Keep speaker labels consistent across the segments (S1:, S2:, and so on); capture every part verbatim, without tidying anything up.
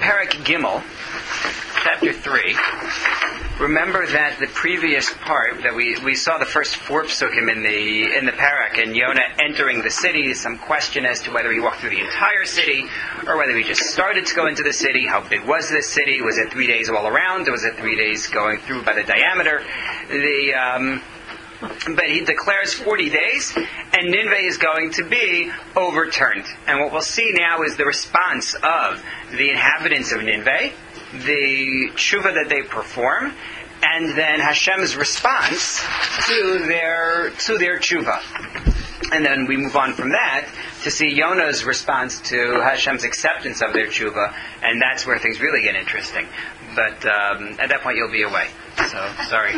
S1: Parak Gimel, chapter three. Remember that the previous part that we, we saw the first four psukim in the in the parak, and Yonah entering the city, some question as to whether he walked through the entire city or whether he just started to go into the city. How big was this city? Was it three days all around, or was it three days going through by the diameter? The um, but he declares forty days, and Nineveh is going to be overturned. And what we'll see now is the response of the inhabitants of Nineveh, the tshuva that they perform, and then Hashem's response to their to their tshuva. And then we move on from that to see Yonah's response to Hashem's acceptance of their tshuva, and that's where things really get interesting. But um, at that point you'll be away. So, sorry.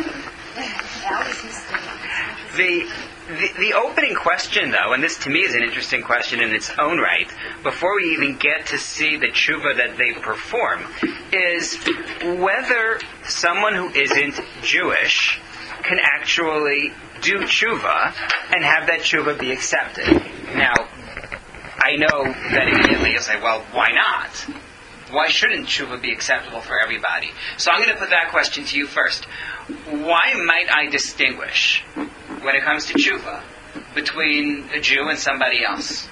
S1: The, the the opening question, though, and this to me is an interesting question in its own right, before we even get to see the tshuva that they perform, is whether someone who isn't Jewish can actually do tshuva and have that tshuva be accepted. Now, I know that immediately you'll say, well, why not? Why shouldn't tshuva be acceptable for everybody? So I'm going to put that question to you first. Why might I distinguish, when it comes to tshuva, between a Jew and somebody else?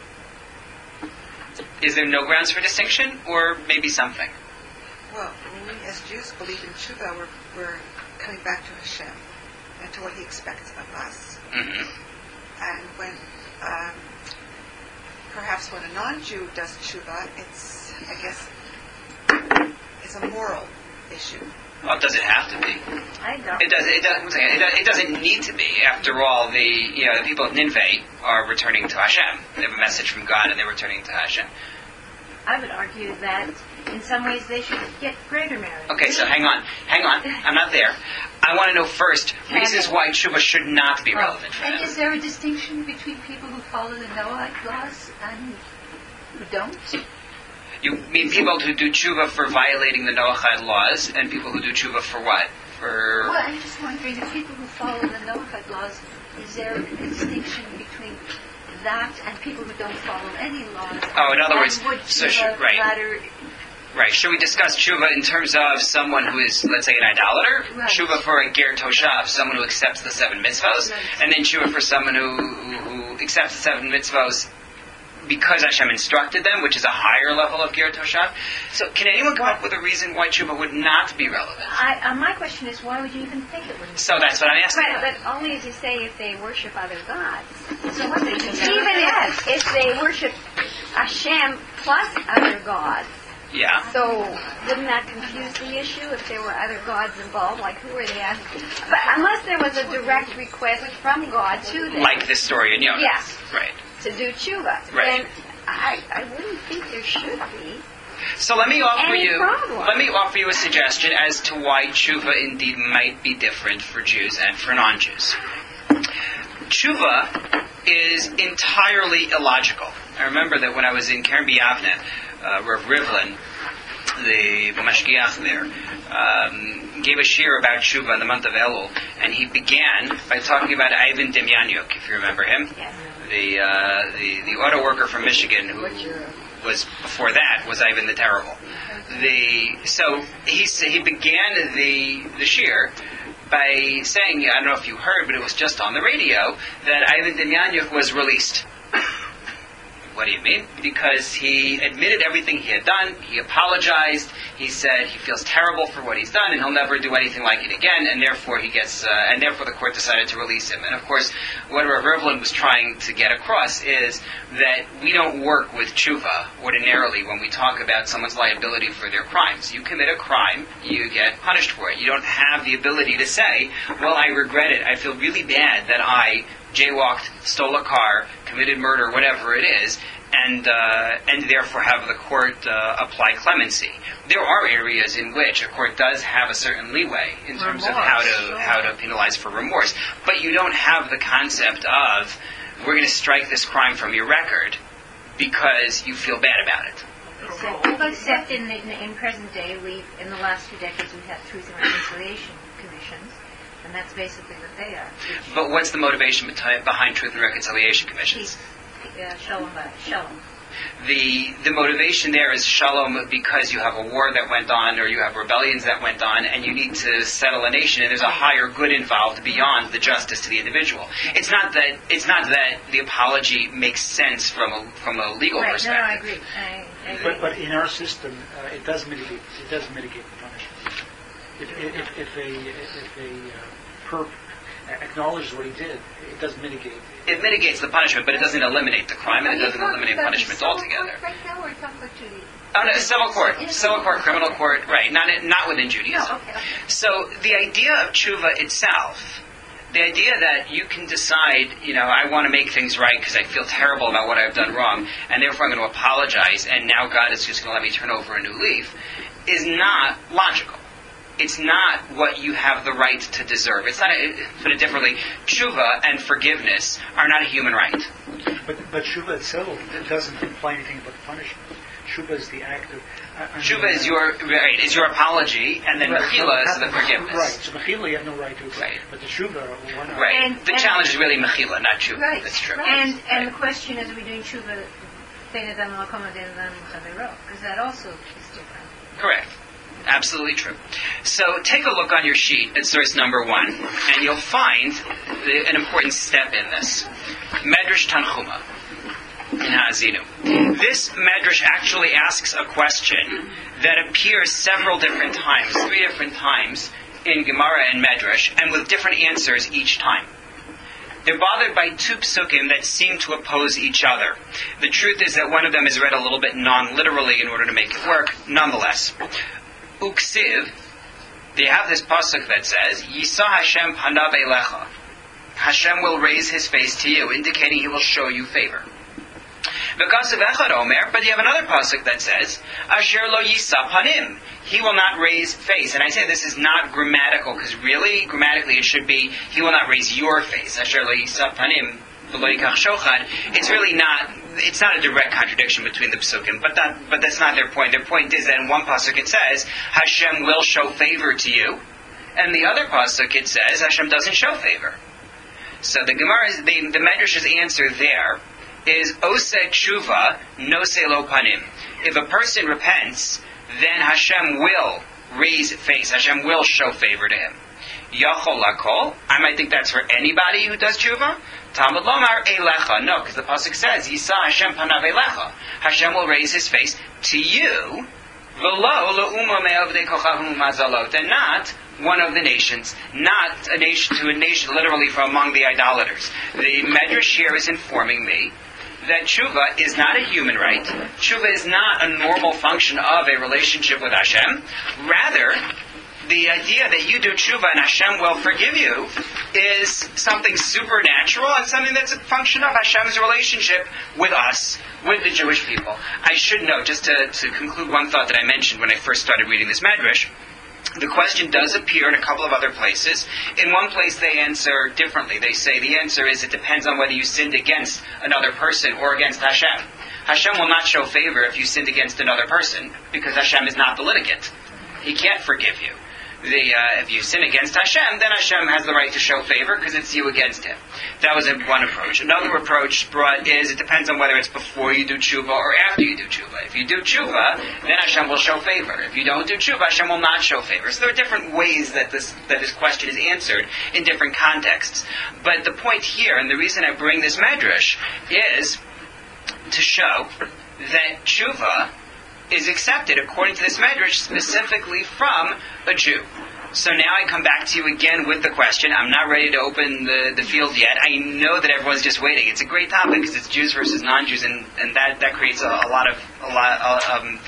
S1: Is there no grounds for distinction, or maybe something?
S2: Well, when we as Jews believe in tshuva, we're, we're coming back to Hashem and to what He expects of us.
S1: Mm-hmm.
S2: And when, um, perhaps when a non-Jew does tshuva, it's, I guess, it's a moral issue.
S1: Well, does it have to be?
S2: I don't.
S1: It doesn't. It doesn't. It doesn't need to be. After all, the you know the people of Nineveh are returning to Hashem. They have a message from God, and they're returning to Hashem.
S3: I would argue that in some ways they should get greater merit.
S1: Okay, so hang on, hang on. I'm not there. I want to know first reasons why tshuva should not be relevant for
S4: And
S1: them.
S4: is there a distinction between people who follow the Noahide laws and who don't?
S1: You mean people who do tshuva for violating the Noachide laws, and people who do tshuva for what? For
S4: Well, I'm just wondering, the people who follow the Noachide laws, is there a distinction between that and people who don't follow any laws?
S1: Oh, in other
S4: And
S1: words,
S4: would
S1: so
S4: tshuva
S1: should- right.
S4: matter?
S1: Right. Should we discuss tshuva in terms of someone who is, let's say, an idolater?
S4: Right.
S1: Tshuva for a ger toshav, someone who accepts the seven mitzvahs,
S4: Right.
S1: and then tshuva for someone who, who, who accepts the seven mitzvahs because Hashem instructed them, which is a higher level of ger toshav. So, can anyone come up with a reason why tshuva would not be relevant?
S3: I, uh, my question is, why would you even think it would?
S1: So that's what I'm asking.
S3: Right, but only as you say if they worship other gods.
S4: So what they do?
S3: Even if, if they worship Hashem plus other gods.
S1: Yeah.
S3: So wouldn't that confuse the issue if there were other gods involved? Like who are they asking? But unless there was a direct request from God to them.
S1: Like this story in Yonah.
S3: Yes.
S1: Right.
S3: To do tshuva.
S1: Right.
S3: Then I, I wouldn't think there should be.
S1: So let me offer
S3: Any
S1: you
S3: problem.
S1: let me offer you a suggestion as to why tshuva indeed might be different for Jews and for non-Jews. Tshuva is entirely illogical. I remember that when I was in Keren B'Yavne, uh, Rav Rivlin, the mashgiach there, um, gave a shir about tshuva in the month of Elul, and he began by talking about Ivan Demyanyuk, if you remember him,
S3: Yes.
S1: the, uh, the the auto worker from Michigan who was before that was Ivan the Terrible. The so he he began the the shir by saying, I don't know if you heard, but it was just on the radio, that Ivan Demyanyuk was released. What do you mean? Because he admitted everything he had done, he apologized, he said he feels terrible for what he's done, and he'll never do anything like it again, and therefore he gets, uh, and therefore the court decided to release him. And of course, what Rav Rivlin was trying to get across is that we don't work with tshuva ordinarily when we talk about someone's liability for their crimes. You commit a crime, you get punished for it. You don't have the ability to say, well, I regret it, I feel really bad that I jaywalked, stole a car, committed murder, whatever it is, and uh, and therefore have the court uh, apply clemency. There are areas in which a court does have a certain leeway in terms of how to how to penalize for remorse, but you don't have the concept of we're going to strike this crime from your record because you feel bad about it.
S3: Except, except in, in in present day, we in the last few decades we've had truth and reconciliation commissions. And that's basically what they are.
S1: But what's the motivation behind Truth and Reconciliation Commissions?
S3: Peace, uh, shalom, uh, shalom.
S1: The the motivation there is shalom because you have a war that went on, or you have rebellions that went on, and you need to settle a nation, and there's a higher good involved beyond the justice to the individual. It's not that it's not that the apology makes sense from a from a legal
S4: right.
S1: perspective.
S4: No, no, I agree. I, I agree.
S5: But, but in our system, uh, it does mitigate. It does mitigate the punishment. If, if, if a if a uh, perp acknowledges what he did, it does mitigate.
S1: It mitigates the punishment, but it doesn't eliminate the crime, and it doesn't eliminate punishment altogether.
S4: Right now, we're talking about Judaism.
S1: Oh, no, civil court, civil court, criminal court, right? Not not within Judaism.
S4: No, okay, okay.
S1: So the idea of tshuva itself, the idea that you can decide, you know, I want to make things right because I feel terrible about what I've done wrong, and therefore I'm going to apologize, and now God is just going to let me turn over a new leaf, is not logical. It's not what you have the right to deserve. It's not, a, put it differently, tshuva and forgiveness are not a human right.
S5: But but tshuva itself doesn't imply anything about the punishment. Tshuva is the act of... Uh,
S1: Tshuva is your right, is your apology, and then
S5: right,
S1: mechila
S5: so
S1: is the forgiveness.
S5: Right, so mechila you have no right to it.
S1: Right.
S5: But the tshuva, why not?
S1: Right.
S4: And-
S1: the
S4: and-
S1: challenge is really mechila, not tshuva.
S4: Right.
S1: That's true.
S4: And and
S1: Right.
S4: the question is, are we doing tshuva because that also is different.
S1: Correct. Absolutely true. So take a look on your sheet at source number one, and you'll find the, an important step in this. Medrash Tanchuma in Ha'azinu. This Medrash actually asks a question that appears several different times, three different times in Gemara and Medrash, and with different answers each time. They're bothered by two psukim that seem to oppose each other. The truth is that one of them is read a little bit non-literally in order to make it work. Nonetheless, Uksiv, they have this pasuk that says, Yisa Hashem panav elecha. Hashem will raise his face to you, indicating he will show you favor. V'kasav echad omer, but you have another pasuk that says, Asher lo yisa panim. He will not raise face. And I say this is not grammatical, because really, grammatically, it should be, he will not raise your face. Asher lo yisa panim. It's really not. It's not a direct contradiction between the psukim, but that. But that's not their point. Their point is that in one pasuk it says Hashem will show favor to you, and the other pasuk it says Hashem doesn't show favor. So the Gemara, the, the Medrash's answer there is Oseh tshuva noseh lo panim. If a person repents, then Hashem will raise face. Hashem will show favor to him. Yachol lakol. I might think that's for anybody who does tshuva. Talmud lomar elecha. No, because the pasuk says Yisa Hashem panav elecha. Hashem will raise his face to you. V'lo le'uma me'avdei kochahum mazalot, and not one of the nations, not a nation to a nation, literally from among the idolaters. The Medrash here is informing me that tshuva is not a human right. Tshuva is not a normal function of a relationship with Hashem. Rather, the idea that you do tshuva and Hashem will forgive you is something supernatural and something that's a function of Hashem's relationship with us, with the Jewish people. I should note, just to, to conclude one thought that I mentioned when I first started reading this Medrash, the question does appear in a couple of other places. In one place they answer differently. They say the answer is it depends on whether you sinned against another person or against Hashem. Hashem will not show favor if you sinned against another person, because Hashem is not the litigant. He can't forgive you. The, uh, if you sin against Hashem, then Hashem has the right to show favor because it's you against him. That was one approach. Another approach brought is it depends on whether it's before you do tshuva or after you do tshuva. If you do tshuva, then Hashem will show favor. If you don't do tshuva, Hashem will not show favor. So there are different ways that this that this question is answered in different contexts. But the point here, and the reason I bring this medrash, is to show that tshuva is accepted according to this medrash specifically from a Jew. So now I come back to you again with the question. I'm not ready to open the, the field yet. I know that everyone's just waiting. It's a great topic because it's Jews versus non-Jews, and, and that, that creates a, a lot of a lot um,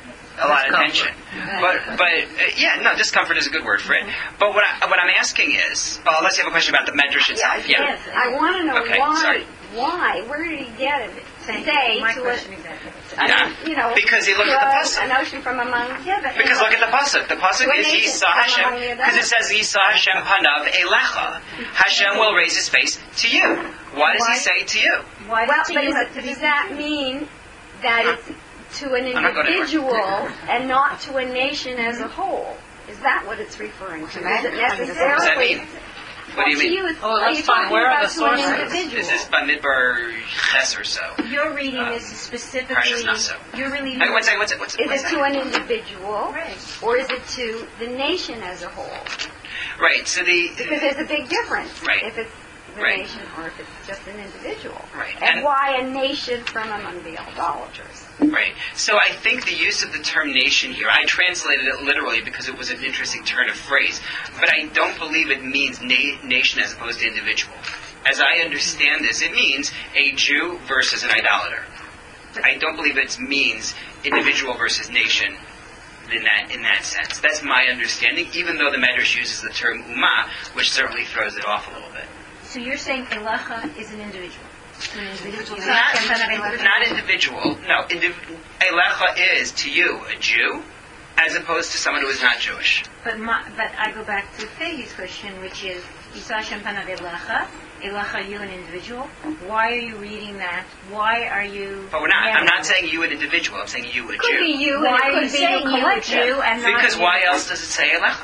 S1: a lot of tension. But but uh, yeah, no, discomfort is a good word for it. But what I, what I'm asking is, well, unless you have a question about the medrash itself.
S3: Yeah, yes, I want to know
S1: Okay,
S3: why.
S1: sorry.
S3: Why? Where did he get it?
S4: Thank
S3: Say
S4: you. My
S3: to
S4: question
S3: a,
S4: exactly.
S3: I
S1: Yeah,
S3: mean, you know,
S1: because he looked
S3: to
S1: at the
S3: a-
S1: pasuk.
S3: An ocean from among. Yeah, but
S1: Because look at the pasuk. The pasuk
S3: What
S1: is
S3: nation?
S1: Yisa
S3: From
S1: Hashem,
S3: among the
S1: because it says Yisa Hashem panav elecha. Hashem will raise his face to you. What does
S4: Why?
S1: he say to you?
S4: Why
S3: Well,
S4: does
S3: but
S4: he
S3: is,
S4: have to
S3: does
S4: be-
S3: that mean that it's to an
S1: I'm not going anywhere.
S3: individual and not to a nation as a whole? Is that what it's referring to? Is it
S2: What does
S1: that
S3: necessarily?
S1: mean? What do you
S3: To
S1: mean?
S3: you, it's-
S6: Oh,
S3: are
S6: that's
S3: you
S6: fine.
S3: talking
S6: Where are
S3: about
S6: the
S3: to an
S6: sources?
S3: individual?
S1: Is this Bamidbar Ches or so?
S4: You're reading
S1: Um,
S4: this specifically.
S1: Parshas Naso.
S4: You're really.
S1: Hey, one second, one second, one second.
S3: Is
S1: one
S3: it
S1: second.
S3: to an individual,
S4: Right.
S3: or is it to the nation as a whole?
S1: Right, so the...
S3: Because there's a big difference
S1: Right.
S3: if it's the
S1: Right.
S3: nation or if it's just an individual.
S1: Right.
S3: And,
S1: And-
S3: why a nation from among the idolaters?
S1: Right. So I think the use of the term nation here, I translated it literally because it was an interesting turn of phrase, but I don't believe it means na- nation as opposed to individual. As I understand this, it means a Jew versus an idolater. I don't believe it means individual versus nation in that in that sense. That's my understanding, even though the Medrash uses the term ummah, which certainly throws it off a little bit.
S4: So you're saying Elecha is an individual. An individual.
S1: Not, not individual. No, indiv- Elecha is to you a Jew, as opposed to someone who is not Jewish.
S4: But my, but I go back to Peggy's question, which is Yisa Hashem panav Elecha. Elecha, you an individual. Why are you reading that? Why are you?
S1: But we're not. I'm not saying you an individual. I'm saying you a
S3: It could be
S1: Jew.
S3: you,
S4: Why
S3: and
S4: are
S3: it
S4: you
S3: could be
S4: saying
S3: a
S4: you a
S3: collective.
S4: Jew and not
S1: Because
S4: an
S1: why
S4: individual?
S1: else does it say Elecha?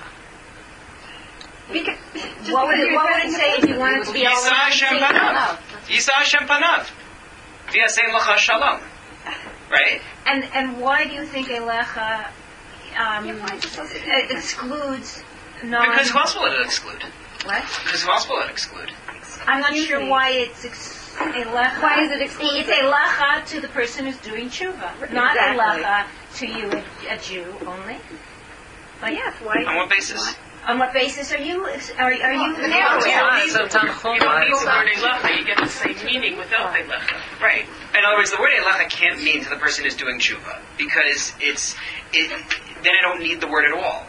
S3: Because,
S4: What would it, what would it say if you wanted to be all
S1: Yisa Hashem panav. Yisa Hashem panav. V'yasem lecha shalom. Right?
S4: And and why do you think Elecha um,
S3: Yeah, why is it so
S4: e- excludes non?
S1: Because who else will it exclude?
S4: What?
S1: Because who else will it exclude?
S4: I'm not
S3: Excuse
S4: sure
S3: me.
S4: why it's ex- Elecha.
S3: Why is it exclusive?
S4: It's Elecha to the person who's doing tshuva, not
S3: Exactly.
S4: Elecha to you, a, a Jew only. Like,
S3: yes, why?
S1: On what basis?
S4: on what basis are you? Are, are you?
S3: the narrow
S6: Yeah,
S3: area.
S6: it's a Tanchuma.
S7: You don't need the word Elecha, you get the same meaning without Elecha.
S1: Right. In other words, the word Elecha can't mean to the person who's doing tshuva, because it's it. Then I don't need the word at all.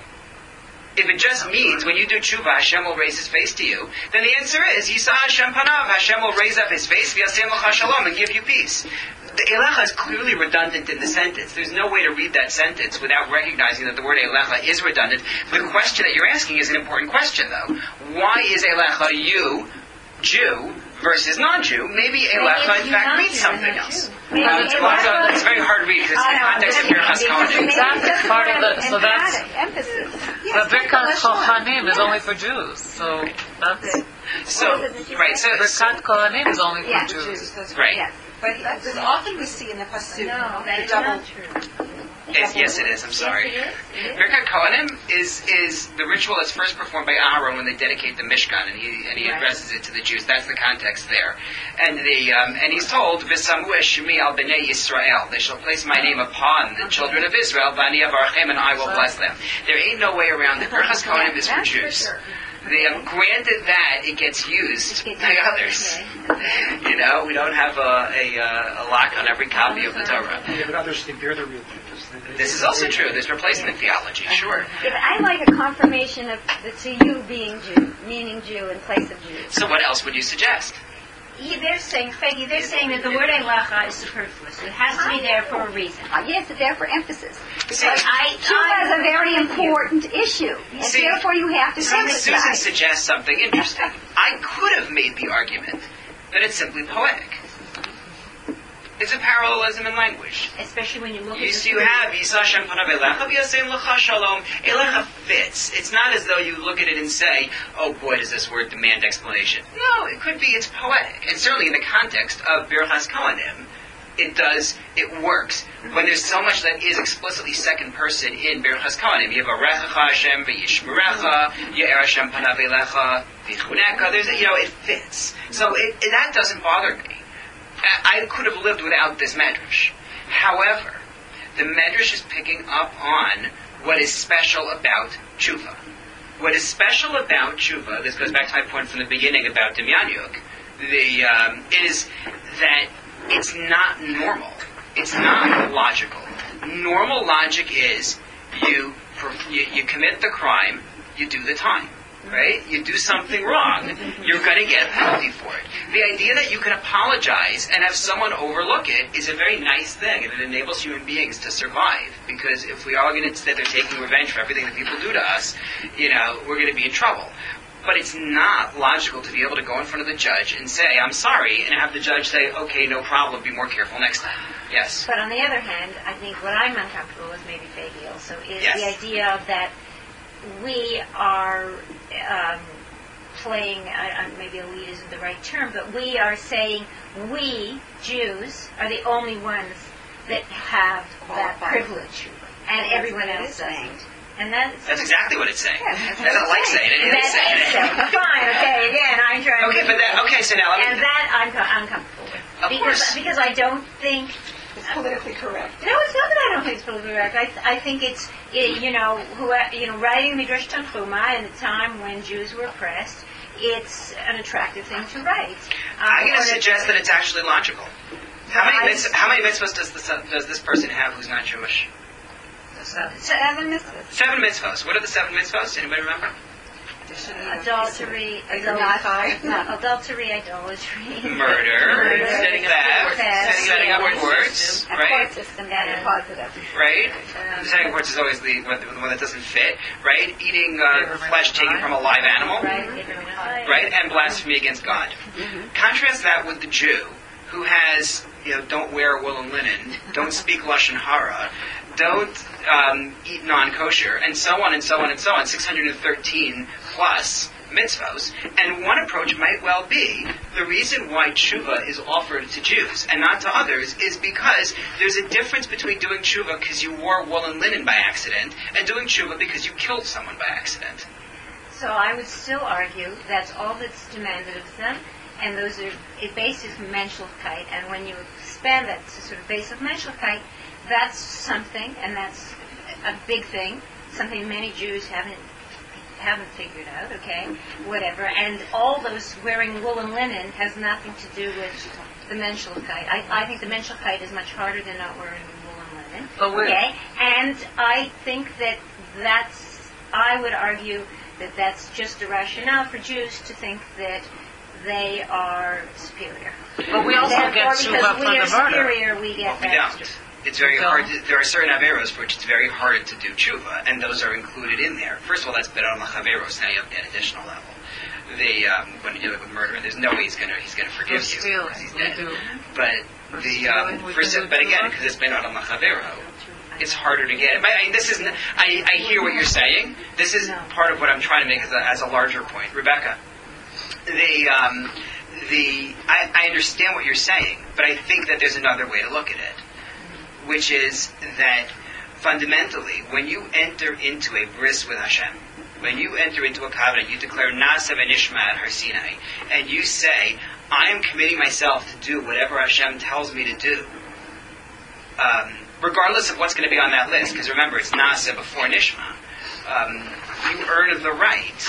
S1: If it just means when you do tshuva, Hashem will raise His face to you, then the answer is Yisa Hashem panav. Hashem will raise up His face, v'yasem lecha shalom, and give you peace. The Elecha is clearly redundant in the sentence. There's no way to read that sentence without recognizing that the word Elecha is redundant. The question that you're asking is an important question, though. Why is Elecha you, Jew, versus non-Jew? Maybe Elecha, in fact, means something else.
S3: Maybe
S1: Uh, it's,
S3: Elecha-
S1: it's very hard to read because it's in the context of your
S3: Maybe
S1: Haskalah.
S3: that's
S6: part of the- so that's-
S3: emphatic, emphasis.
S6: But Birkat Kohanim is only for Jews, so that's
S1: So, right, so,
S6: Birkat Kohanim is only for
S3: Yeah,
S6: Jews.
S1: right.
S3: Yes.
S2: But that's often we see in the Pasuk.
S4: No, that
S2: the
S4: is
S2: double.
S4: not true.
S1: Yes, yes, it is. I'm sorry.
S4: Yes, it is. It is.
S1: Birkat Kohanim is is the ritual that's first performed by Aaron when they dedicate the Mishkan, and he and he
S4: Right.
S1: addresses it to the Jews. That's the context there, and the um, and he's told V'samu eshmi al bnei Yisrael. They shall place my name upon the children of Israel, V'ani avarchem, and I will bless them. There ain't no way around it. Birkat Kohanim is for
S3: That's for
S1: Jews.
S3: sure.
S1: They have granted that it gets used by others. You know, we don't have a, a, uh, a lock on every copy of the Torah.
S5: Yeah, but others think they're the real Jews. They- they-
S1: This is also true. There's replacement theology, sure.
S3: If I like a confirmation of the to you being Jew, meaning Jew in place of Jew.
S1: So what else would you suggest?
S4: Yeah, they're saying, Peggy, they're saying that the word Elecha is superfluous. It has to be there for a reason.
S3: Uh, yes, it's there for emphasis.
S1: See,
S3: Because
S4: I-
S3: Tshuva
S4: I-
S3: is a very important issue, and
S1: See,
S3: therefore you have to
S1: Susan, Susan
S3: emphasize.
S1: suggests something interesting. I could have made the argument that it's simply poetic. It's a parallelism in language.
S4: Especially when you look
S1: You,
S4: at
S1: see,
S4: the
S1: you have Yisa Shem Panav Elecha V'yasem Lecha Shalom. Elecha fits. It's not as though you look at it and say, oh boy, does this word demand explanation. No, it could be, it's poetic. And certainly in the context of Birchas Kohanim, it does, it works. When there's so much that is explicitly second person in Birchas Kohanim, you have Arecha Hashem V'yishmerecha, Ye'er Hashem Panav Elecha V'chuneka, there's, you know, it fits. So it, it, that doesn't bother me. I I could have lived without this medrash. However, the medrash is picking up on what is special about tshuva. What is special about tshuva, this goes back to my point from the beginning about Demyanyuk, the, um, is that it's not normal. It's not logical. Normal logic is you, you, you commit the crime, you do the time. Right? You do something wrong, you're going to get a penalty for it. The idea that you can apologize and have someone overlook it is a very nice thing, and it enables human beings to survive. Because if we are going to say they're taking revenge for everything that people do to us, you know, we're going to be in trouble. But it's not logical to be able to go in front of the judge and say, I'm sorry, and have the judge say, okay, no problem, be more careful next time. Yes?
S4: But on the other hand, I think what I'm uncomfortable with, maybe Peggy also, is
S1: Yes.
S4: the idea of that we are um, playing, uh, uh, maybe elite isn't the right term, but we are saying we, Jews, are the only ones that have that
S2: Qualified.
S4: privilege, and everyone
S2: what it
S4: else
S2: is
S4: doesn't.
S2: saying.
S4: And that's,
S1: That's exactly what it's saying.
S4: Yeah, that's
S1: I don't like saying it. It is
S4: that's
S1: saying it.
S4: Fine, okay, again, I'm trying
S1: Okay,
S4: to...
S1: but that, okay, so now let me...
S4: And that I'm, co- I'm comfortable with.
S1: Of
S4: because,
S1: course.
S4: because I don't think...
S2: It's politically correct.
S4: No, it's not that I don't think it's politically correct. I, th- I think it's, it, you know, who, you know, writing Midrash Tanchuma in a time when Jews were oppressed, it's an attractive thing to write. Um,
S1: I'm going
S4: or
S1: to
S4: that-
S1: suggest that it's actually logical. How many,
S4: I-
S1: mitzvahs, how many mitzvahs does this, does this person have who's not Jewish?
S2: Seven mitzvahs.
S1: Seven mitzvahs. What are the seven mitzvahs? Anybody remember?
S4: Adultery,
S2: Are you not five?
S4: no, adultery, idolatry,
S1: Murder,
S4: Murder,
S1: setting theft,
S4: theft,
S1: setting up
S4: yeah.
S1: words,
S2: A
S1: right?
S2: court system that is positive.
S1: Right?
S4: Um,
S1: The setting words is always the one, the one that doesn't fit, right? Eating uh, flesh taken from a live animal,
S4: right,
S1: right? And blasphemy against God. Contrast that with the Jew who has, you know, don't wear woolen linen, don't speak lashon hara, don't um, eat non-kosher, and so on and so on and so on, six hundred thirteen plus mitzvos. And one approach might well be the reason why tshuva is offered to Jews and not to others is because there's a difference between doing tshuva because you wore woolen linen by accident and doing tshuva because you killed someone by accident.
S4: So I would still argue that's all that's demanded of them, and those are a basis of menschlichkeit. And when you expand that to sort of base of menschlichkeit, that's something, and that's a big thing, something many Jews haven't haven't figured out. Okay, whatever. And all those wearing woolen linen has nothing to do with the menschlichkeit. I, I think the menschlichkeit is much harder than not wearing woolen linen.
S6: But we're-
S4: Okay, and I think that that's. I would argue that that's just a rationale for Jews to think that they are superior.
S6: But we also
S4: Therefore,
S6: get
S4: because
S6: tshuva
S4: we
S6: for
S4: are
S6: the murder.
S4: superior, we get
S1: Well, we
S4: that
S1: don't.
S4: extra.
S1: It's very
S6: We
S1: hard.
S6: don't.
S1: To, there are certain averos for which it's very hard to do tshuva, and those are included in there. First of all, that's better on the chaveros. Now you have an additional level. The um, when you deal with murder, there's no way he's going to he's going to forgive you
S6: Steal,
S1: because he's
S6: we
S1: dead.
S6: do.
S1: But the um,
S6: We
S1: first,
S6: can do
S1: but again,
S6: tshuva.
S1: because it's better on the chavero, it's harder to get. But, I mean, this is. I, I hear what you're saying. This is
S4: No.
S1: part of what I'm trying to make as a, as a larger point, Rebecca. The um, the I, I understand what you're saying, but I think that there's another way to look at it, which is that fundamentally, when you enter into a bris with Hashem, when you enter into a covenant, you declare Nasa v'nishma at Har Sinai, and you say, I am committing myself to do whatever Hashem tells me to do, um, regardless of what's going to be on that list, because remember, it's Nasa before Nishma. Um, you earn the right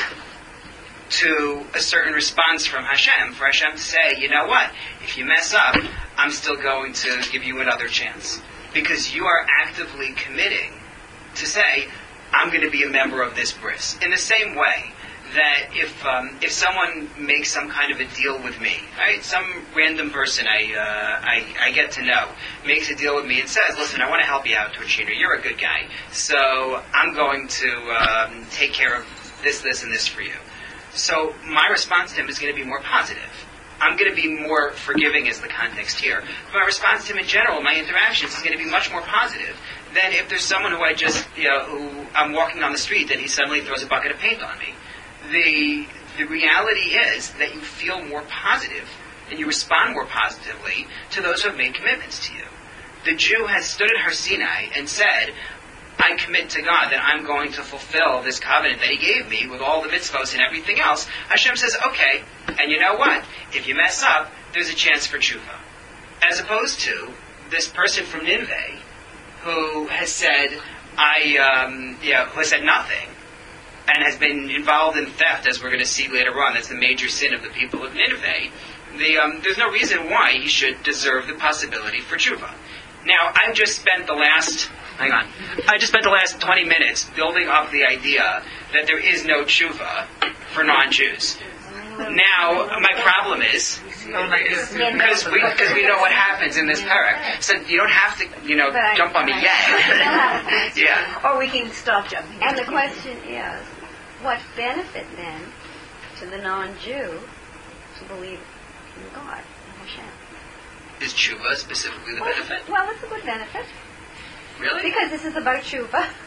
S1: to a certain response from Hashem, for Hashem to say, you know what, if you mess up, I'm still going to give you another chance. Because you are actively committing to say, I'm going to be a member of this bris. In the same way that if um, if someone makes some kind of a deal with me, right, some random person I, uh, I I get to know makes a deal with me and says, listen, I want to help you out, Torchino, you're a good guy, so I'm going to um, take care of this, this, and this for you. So my response to him is going to be more positive. I'm going to be more forgiving is the context here. But my response to him in general, my interactions, is going to be much more positive than if there's someone who I just, you know, who I'm walking on the street and he suddenly throws a bucket of paint on me. The the reality is that you feel more positive and you respond more positively to those who have made commitments to you. The Jew has stood at Har Sinai and said, I commit to God that I'm going to fulfill this covenant that He gave me with all the mitzvos and everything else. Hashem says, okay, and you know what? If you mess up, there's a chance for tshuva. As opposed to this person from Nineveh who has said, I, um, you know, who has said nothing and has been involved in theft, as we're going to see later on. That's the major sin of the people of Nineveh. The, um, there's no reason why he should deserve the possibility for tshuva. Now, I've just spent the last, hang on, I just spent the last twenty minutes building up the idea that there is no tshuva for non-Jews. Now, my problem is, because we, because we know what happens in this parak. So you don't have to, you know, jump on me yet. Yeah.
S4: Or we can stop jumping.
S3: And the question is, what benefit then to the non-Jew to believe in God, in Hashem?
S1: Is tshuva specifically the benefit?
S3: Well, it's a good benefit.
S1: Really?
S3: Because this is about tshuva.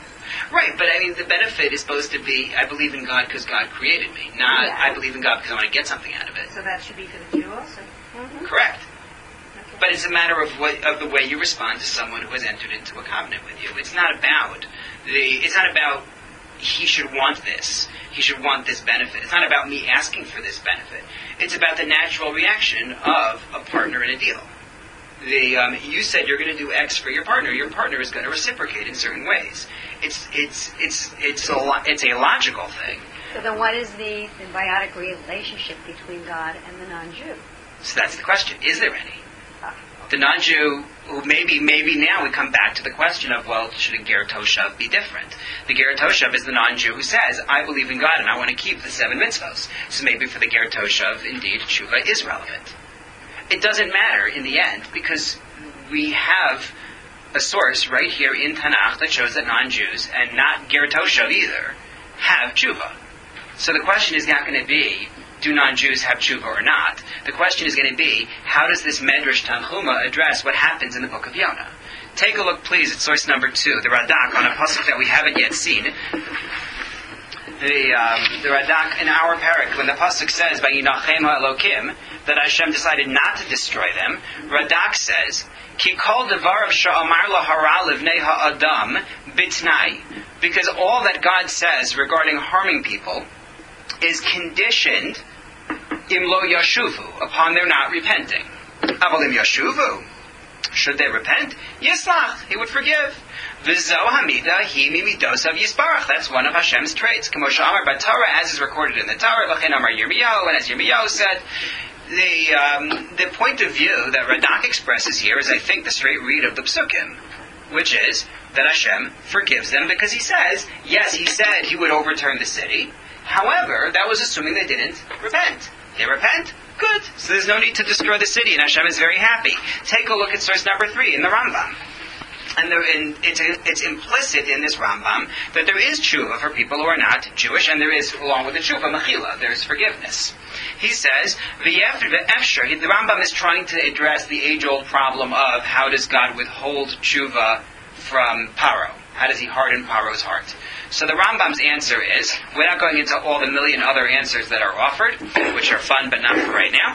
S1: Right, but I mean, the benefit is supposed to be, I believe in God because God created me, not
S4: Yeah.
S1: I believe in God because I want to get something out of it.
S4: So that should be for the Jew also.
S1: Correct.
S4: Okay.
S1: But it's a matter of what, of the way you respond to someone who has entered into a covenant with you. It's not about the, it's not about he should want this. He should want this benefit. It's not about me asking for this benefit. It's about the natural reaction of a partner in a deal. The, um, you said you're going to do X for your partner. Your partner is going to reciprocate in certain ways. It's it's it's it's a lo- it's a logical thing.
S3: So then what is the symbiotic relationship between God and the non-Jew?
S1: So that's the question. Is there any? The non-Jew, who maybe maybe now we come back to the question of, well, should a Ger Toshav be different? The Ger Toshav is the non-Jew who says, I believe in God and I want to keep the seven mitzvahs. So maybe for the Ger Toshav, indeed, tshuva is relevant. It doesn't matter in the end, because we have a source right here in Tanakh that shows that non-Jews, and not Ger Toshav either, have tshuva. So the question is not going to be, do non-Jews have tshuva or not? The question is going to be, how does this Medrash Tanchuma address what happens in the book of Yonah? Take a look, please, at source number two, the Radak, on a pasuk that we haven't yet seen. The, um, the Radak in our parak, when the pasuk says, "Vayinachem ha'elokim," that Hashem decided not to destroy them, Radak says, "Ki kol devarav sha'amar lahara livnei ha'adam bitnai," because all that God says regarding harming people is conditioned im lo yashuvu, upon their not repenting. Avalim yashuvu, should they repent? Yislach, He would forgive. V'zo hamida hi mimidosav yisbarach. That's one of Hashem's traits. K'mo she'amar b'Torah, as is recorded in the Torah. V'chein amar Yirmiyahu, and as Yirmiyahu said, the um, the point of view that Radak expresses here is, I think, the straight read of the Psukim, which is that Hashem forgives them because He says, yes, He said He would overturn the city. However, that was assuming they didn't repent. They repent? Good. So there's no need to destroy the city, and Hashem is very happy. Take a look at source number three in the Rambam. And there, in, it's, it's implicit in this Rambam that there is tshuva for people who are not Jewish, and there is, along with the tshuva, mechila, there is forgiveness. He says, v'yefter v'efsher, the Rambam is trying to address the age-old problem of how does God withhold tshuva from Paro? How does He harden Paro's heart? So the Rambam's answer is, without going into all the million other answers that are offered, which are fun but not for right now,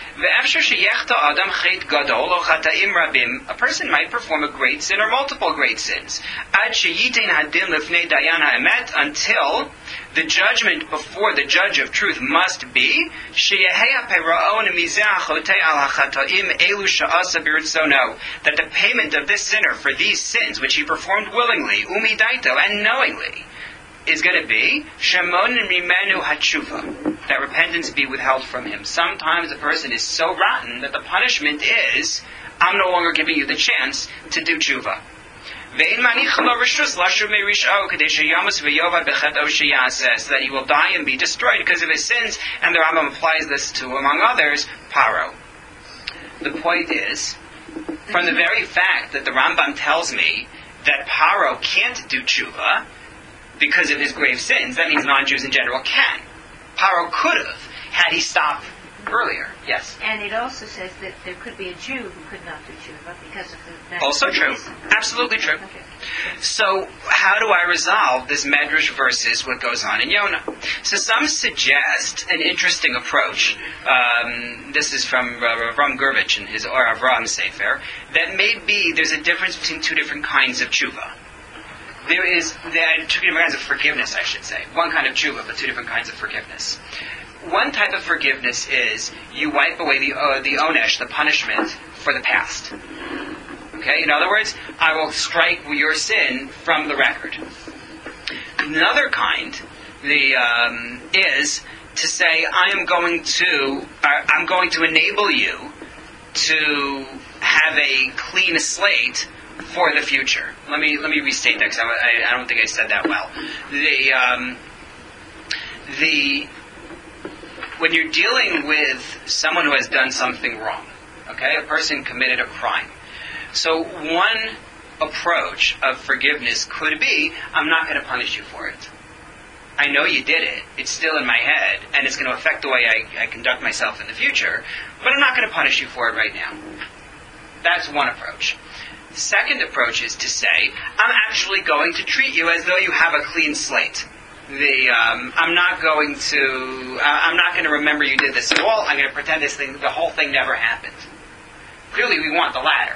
S1: a person might perform a great sin or multiple great sins until the judgment before the judge of truth must be that the payment of this sinner for these sins which he performed willingly, umidaito, and knowingly, is going to be shemon rimenu hatshuva, that repentance be withheld from him. Sometimes a person is so rotten that the punishment is, I'm no longer giving you the chance to do tshuva. That he will die and be destroyed because of his sins, and the Rambam applies this to, among others, Paro. The point is, from the very fact that the Rambam tells me that Paro can't do tshuva because of his grave sins, that means non-Jews in general can. Paro could have, had he stopped earlier. Yes?
S4: And it also says that there could be a Jew who could not do tshuva because of the...
S1: Also true.
S4: Reason.
S1: Absolutely true.
S4: Okay.
S1: So, how do I resolve this Medrash versus what goes on in Yonah? So some suggest an interesting approach. Um, this is from uh, Ram Gurvich in his Or Avram Sefer, that maybe there's a difference between two different kinds of tshuva. There is there are two different kinds of forgiveness, I should say. One kind of tshuva, but two different kinds of forgiveness. One type of forgiveness is you wipe away the uh, the onesh, the punishment, for the past. Okay? In other words, I will strike your sin from the record. Another kind the um, is to say, I am going to uh, I'm going to enable you to have a clean slate for the future. Let me let me restate that because I, I, I don't think I said that well. The um, the when you're dealing with someone who has done something wrong, okay, a person committed a crime. So one approach of forgiveness could be, I'm not going to punish you for it. I know you did it. It's still in my head, and it's going to affect the way I, I conduct myself in the future, but I'm not going to punish you for it right now. That's one approach. The second approach is to say, I'm actually going to treat you as though you have a clean slate. The um, I'm not going to uh, I'm not going to remember you did this at all. I'm going to pretend this thing, the whole thing never happened. Clearly, we want the latter,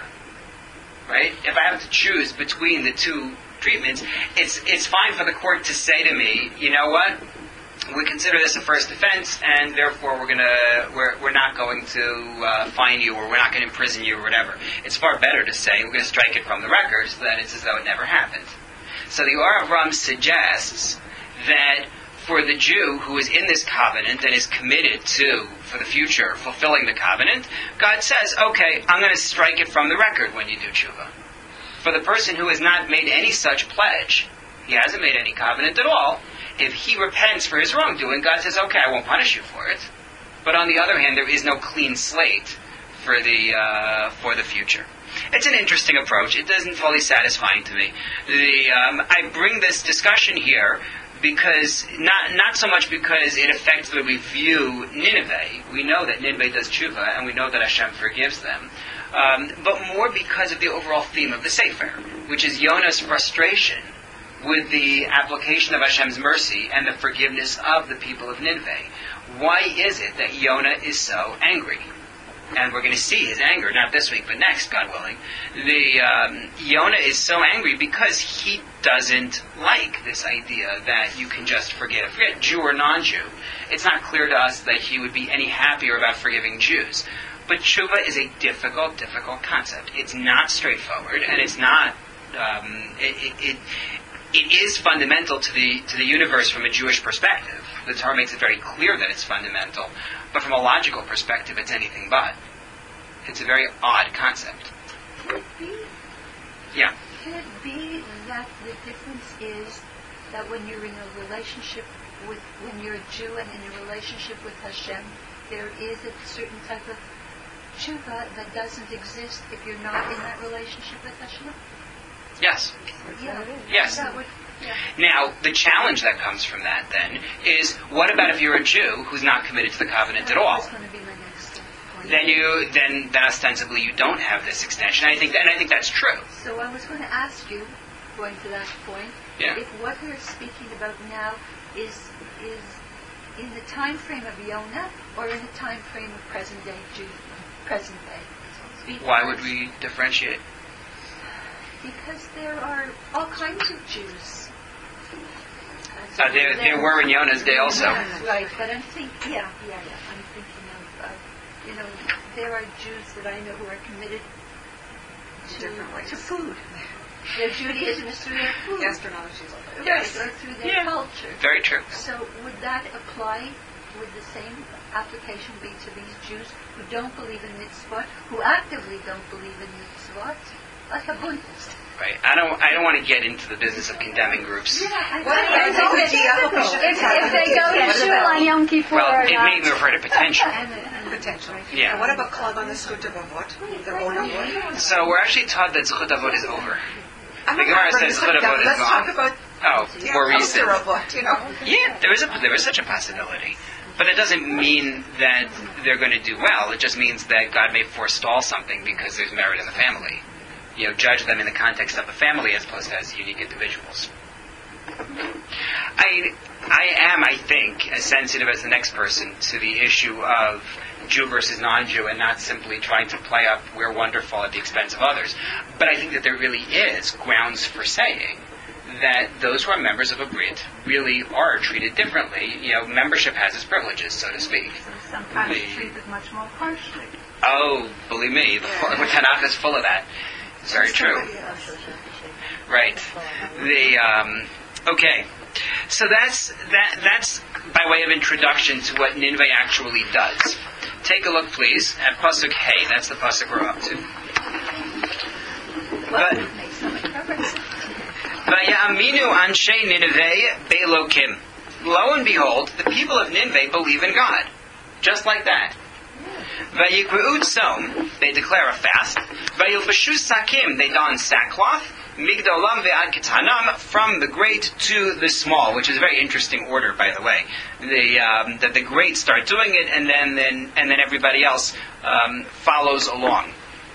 S1: right? If I have to choose between the two treatments, it's it's fine for the court to say to me, you know what? We consider this a first offense, and therefore we're gonna we're we're not going to uh, fine you, or we're not going to imprison you, or whatever. It's far better to say we're going to strike it from the record, so that it's as though it never happened. So the Or Avram suggests that for the Jew who is in this covenant and is committed to, for the future, fulfilling the covenant, God says, okay, I'm going to strike it from the record when you do tshuva. For the person who has not made any such pledge, he hasn't made any covenant at all, if he repents for his wrongdoing, God says, okay, I won't punish you for it. But on the other hand, there is no clean slate for the uh, for the future. It's an interesting approach. It doesn't fully satisfying to me. The um, I bring this discussion here because, not not so much because it affects the way we view Nineveh. We know that Nineveh does tshuva, and we know that Hashem forgives them. Um, but more because of the overall theme of the Sefer, which is Yonah's frustration with the application of Hashem's mercy and the forgiveness of the people of Nineveh. Why is it that Yonah is so angry? And we're going to see his anger, not this week, but next, God willing. The um, Yonah is so angry because he doesn't like this idea that you can just forgive. Forget Jew or non-Jew. It's not clear to us that he would be any happier about forgiving Jews. But tshuva is a difficult, difficult concept. It's not straightforward, and it's not... Um, it, it, it, it is fundamental to the to the universe from a Jewish perspective. The Torah makes it very clear that it's fundamental. But from a logical perspective, it's anything but. It's a very odd concept.
S4: Could it be?
S1: Yeah.
S4: Could it be that the difference is that when you're in a relationship with, when you're a Jew and in a relationship with Hashem, there is a certain type of tshuva that doesn't exist if you're not in that relationship with Hashem?
S1: Yes.
S4: Yeah.
S1: Yes.
S4: That would, yeah.
S1: Now, the challenge that comes from that, then, is what about if you're a Jew who's not committed to the covenant at all?
S4: That's going to be my next point.
S1: Then you, then, then ostensibly you don't have this extension. I think, that, and I think that's true.
S4: So I was going to ask you, going to that point,
S1: Yeah.
S4: if what we're speaking about now is is in the time frame of Yonah or in the time frame of present day Jew, present day. Speak
S1: Why would
S4: first.
S1: we differentiate?
S4: Because there are all kinds of Jews.
S1: Uh, there, there were in Yonah's day also.
S4: Yeah, right, but I'm thinking, yeah, yeah, yeah. I'm thinking of, uh, you know, there are Jews that I know who are committed to,
S2: Different ways.
S4: to food. Their Judaism is through their food.
S2: Gastronomy is all that.
S1: Yes.
S4: Right, or through their
S1: Yeah.
S4: culture.
S1: Very true.
S4: So would that apply, would the same application be to these Jews who don't believe in mitzvot, who actively don't believe in mitzvot? Like a Buddhist.
S1: Right. I don't. I don't want to get into the business of condemning groups.
S4: Yeah, I
S2: What about
S4: it's always
S2: the Yahoo?
S4: difficult.
S3: If, if they go to shul on Yom Kippur
S1: Well,
S3: or
S1: it
S3: not.
S1: may refer to potential.
S4: And, and
S2: Potentially.
S1: Yeah.
S2: And what about Klal on the Skuta Bavot? The Ona
S1: So we're actually taught that Zchut Avot is over.
S2: I'm
S1: The
S2: not
S1: Gemara
S2: talking
S1: says
S2: about
S1: Chut Avot is
S2: Let's
S1: gone.
S2: talk about
S1: Oh,
S2: yeah,
S1: more recent.
S2: Elder Avot, you know.
S1: Yeah, there is a there is such a possibility, but that doesn't mean that they're going to do well. It just means that God may forestall something because there's merit in the family. You know, judge them in the context of a family as opposed to as unique individuals. I I am, I think, as sensitive as the next person to the issue of Jew versus non-Jew, and not simply trying to play up we're wonderful at the expense of others. But I think that there really is grounds for saying that those who are members of a Brit really are treated differently. You know, membership has its privileges, so to speak.
S4: sometimes
S1: The-
S4: treated much more harshly.
S1: Oh, believe me, the, the Tanakh is full of that. It's very true.
S2: Somebody else.
S1: Right. The um, okay. So that's that. That's by way of introduction to what Nineveh actually does. Take a look, please, at pasuk Hey. That's the pasuk we're up to.
S4: Well,
S1: But-
S4: it makes so much difference.
S1: Vayaminu anshe Nineveh be'elokim. Lo and behold, the people of Nineveh believe in God, just like that. Vayikru'ut som, they declare a fast. Vayilbashu sakim, they don sackcloth. Migdalam ve'ad ketanam, from the great to the small, which is a very interesting order, by the way. The um, that the great start doing it, and then, then and then everybody else um, follows along.
S4: But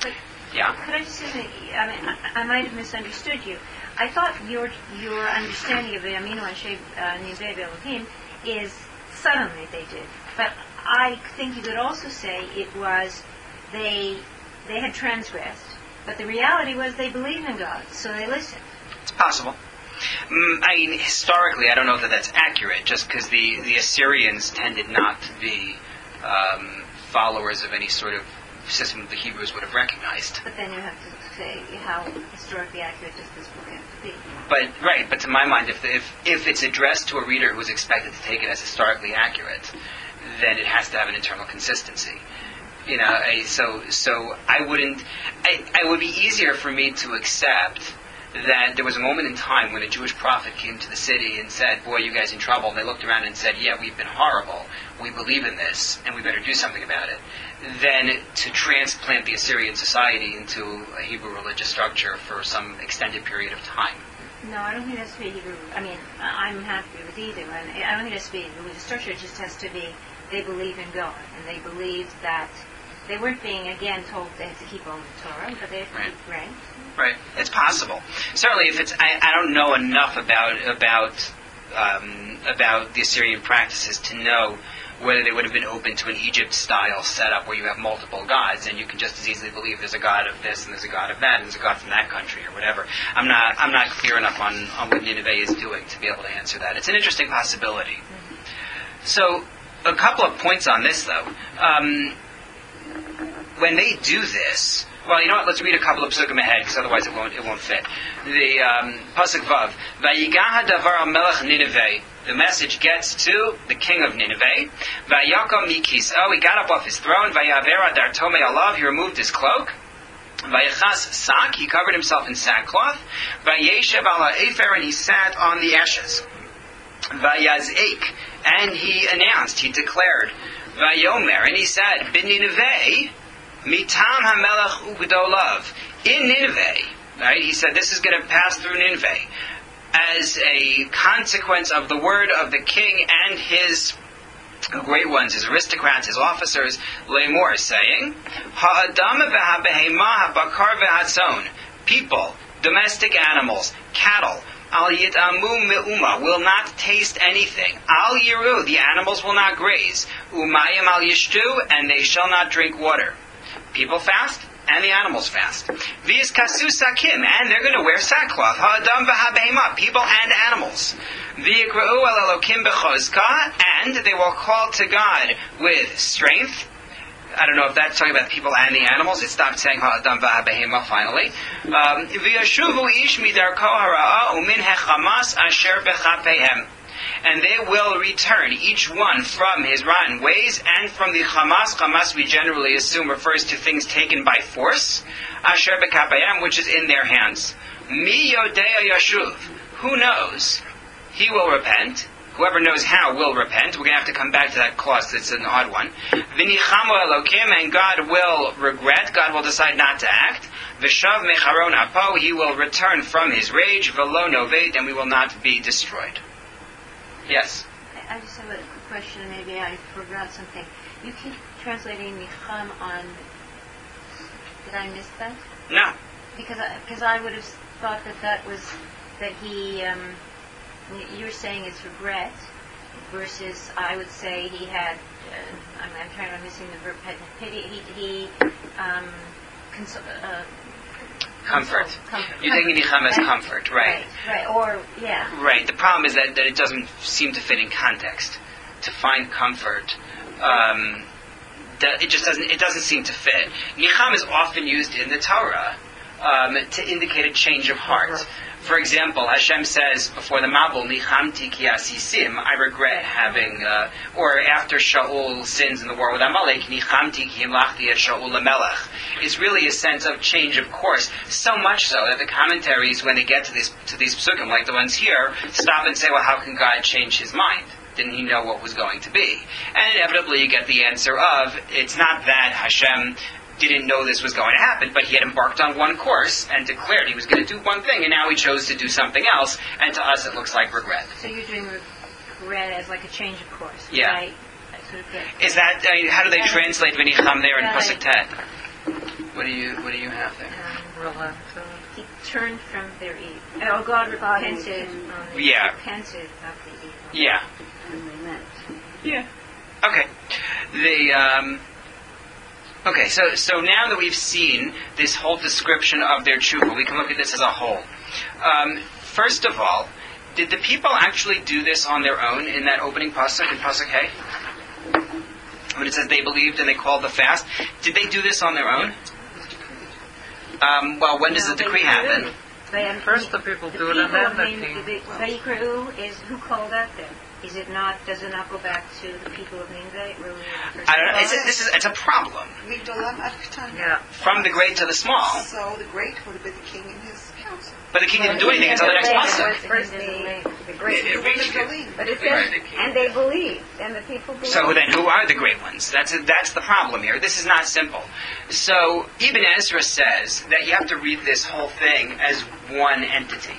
S1: Yeah.
S4: Could I just say, something? I mean, I, I might have misunderstood you. I thought your your understanding of the Aminu and Sheb Nivei Elohim is suddenly they did, but I think you could also say it was they they had transgressed, but the reality was they believed in God, so they listened.
S1: It's possible. Mm, I mean, historically, I don't know that that's accurate, just because the, the Assyrians tended not to be um, followers of any sort of system that the Hebrews would have recognized.
S4: But then you have to say how historically accurate does this book have to be.
S1: But right, but to my mind, if, the, if if it's addressed to a reader who is expected to take it as historically accurate, then it has to have an internal consistency. You know, I, so so I wouldn't. I, it would be easier for me to accept that there was a moment in time when a Jewish prophet came to the city and said, "Boy, you guys in trouble." And they looked around and said, "Yeah, we've been horrible. We believe in this, and we better do something about it." Than to transplant the Assyrian society into a Hebrew religious structure for some extended period of time.
S4: No, I don't think it has to be Hebrew. I mean, I'm happy with either one. I don't think it has to be a religious structure. It just has to be they believe in God, and they believed that they weren't being, again, told they had to keep on the Torah, but they had to
S1: Right.
S4: keep, right?
S1: Right. It's possible. Certainly, if it's, I, I don't know enough about about um, about the Assyrian practices to know whether they would have been open to an Egypt-style setup where you have multiple gods, and you can just as easily believe there's a god of this and there's a god of that and there's a god from that country or whatever. I'm not I'm not clear enough on, on what Nineveh is doing to be able to answer that. It's an interesting possibility. So, a couple of points on this, though. Um, when they do this, well, you know what? Let's read a couple of psukim ahead, because otherwise it won't it won't fit. The um, pasuk vav, Vayigah davar al melech Nineveh. The message gets to the king of Nineveh. Vayakom mikis. Oh, he got up off his throne. Vayaver adar tomei alav. He removed his cloak. Vayachas sak. He covered himself in sackcloth. Vayeshev ala efer. And he sat on the ashes. Vayazek. And he announced, he declared, Vayomer. And he said, Bin Nineveh, mitam hamelech ugdolav. In Nineveh, right? He said, this is going to pass through Nineveh as a consequence of the word of the king and his great ones, his aristocrats, his officers, Lemor, saying, Ha'adam v'ha'behema ha'bakar v'hatzon. People, domestic animals, cattle, al yitamu me'uma, will not taste anything. Al yiru, the animals will not graze. Umayim al yishtu, and they shall not drink water. People fast, and the animals fast. V'yis kasu sakim, and they're going to wear sackcloth. Ha'adam v'ha'behema, people and animals. V'yikra'u el elokim b'chozka, and they will call to God with strength. I don't know if that's talking about the people and the animals. It stopped saying ha'adam v'ha'behema finally. V'yashuvu ish midarko hara'a umin hechamas asher b'chapehem. And they will return, each one from his rotten ways and from the chamas. Chamas we generally assume refers to things taken by force. Asher b'kapayim, which is in their hands. Mi yodea yashuv. Who knows? He will repent. Whoever knows how will repent. We're going to have to come back to that clause. It's an odd one. V'nichamu elokim, and God will regret. God will decide not to act. V'shav mecharon apo, he will return from his rage. V'lo noved, and we will not be destroyed. Yes?
S4: I, I just have a quick question. Maybe I forgot something. You keep translating Nicham on... Did I miss that?
S1: No.
S4: Because I, because I would have thought that that was... That he... Um, you're saying it's regret versus I would say he had... Uh, I'm, I'm trying to missing the verb pity. He... he um, consol- uh,
S1: Comfort.
S4: Comfort.
S1: You're thinking Nicham as comfort, right?
S4: Right, right. Or, yeah.
S1: Right. The problem is that, that it doesn't seem to fit in context. To find comfort, um, that it just doesn't. It doesn't seem to fit. Nicham is often used in the Torah um, to indicate a change of heart. For example, Hashem says before the Mabul, Nichamti ki asisim, I regret having, uh, or after Shaul sins in the war with Amalek, Nichamti ki himlachti et Shaul lemelech. It's really a sense of change of course. So much so that the commentaries, when they get to these to these psukim, like the ones here, stop and say, well, how can God change his mind? Didn't he know what was going to be? And inevitably you get the answer of, it's not that Hashem didn't know this was going to happen, but he had embarked on one course and declared he was going to do one thing, and now he chose to do something else, and to us it looks like regret.
S4: So you're doing regret as like a change of course.
S1: Yeah.
S4: Right? I sort of get
S1: Is that, I mean, how do they
S4: Yeah.
S1: translate V'nicham there in
S4: Right.
S1: Pasuk Tet? What do you What do you have there?
S6: Relent.
S4: He turned from their evil. Oh, God repented. um,
S1: Yeah.
S4: Repented of the evil.
S1: Yeah.
S3: And they meant.
S1: Yeah. Okay. The um, okay. So so now that we've seen this whole description of their tshuva, we can look at this as a whole. Um, first of all, did the people actually do this on their own in that opening pasuk in pasuk Hey? When it says they believed and they called the fast, did they do this on their own? Um, well, when does
S4: No,
S1: the decree
S4: they
S1: happen?
S4: do. They-
S6: First the people do it, and
S4: people,
S6: then the
S4: I mean,
S6: king.
S4: the Vayikru is who called out there. Is it not? Does it not go back to the people of Nineveh? Really,
S1: I don't know. It's a, this is it's a problem.
S2: Migdalam ad Ketana.
S6: Yeah.
S1: From the great to the small,
S2: So the great would have been the king and his council.
S1: but the king didn't do anything until the next pasuk.
S3: First the, the great.
S7: They reached it.
S3: But it
S7: They
S3: says,
S7: reached the king.
S3: and they believed, and the people believed.
S1: So then, who are the great ones? That's that's the problem here. This is not simple. So Ibn Ezra says that you have to read this whole thing as one entity,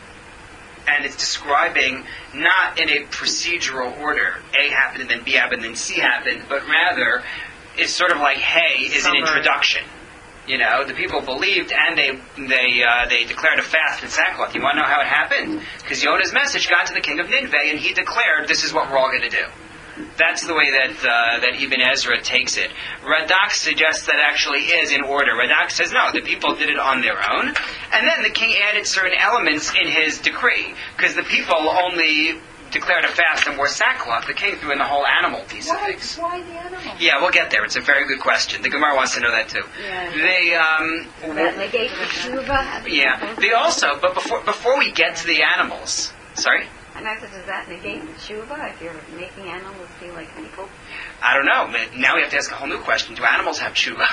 S1: and it's describing not in a procedural order. A happened, and then B happened, and then C happened, but rather it's sort of like Hey is
S6: Summary.
S1: an introduction. You know, the people believed and they they uh, they declared a fast in sackcloth. You want to know how it happened? Because Yonah's message got to the king of Nineveh, and he declared, "This is what we're all going to do." That's the way that uh, that Ibn Ezra takes it. Radak suggests that actually is in order. Radak says no, the people did it on their own, and then the king added certain elements in his decree because the people only declared a fast and wore sackcloth. The king threw in the whole animal piece of things.
S3: Why the animal?
S1: Yeah, we'll get there. It's a very good question. The Gemara wants to know that too.
S3: Yeah.
S1: They um,
S3: That negate the tshuva.
S1: yeah. They also, but before before we get to the animals, sorry,
S3: And I said, does that negate the tshuva if you're making animals be like people?
S1: I don't know. But now we have to ask a whole new question: do animals have tshuva?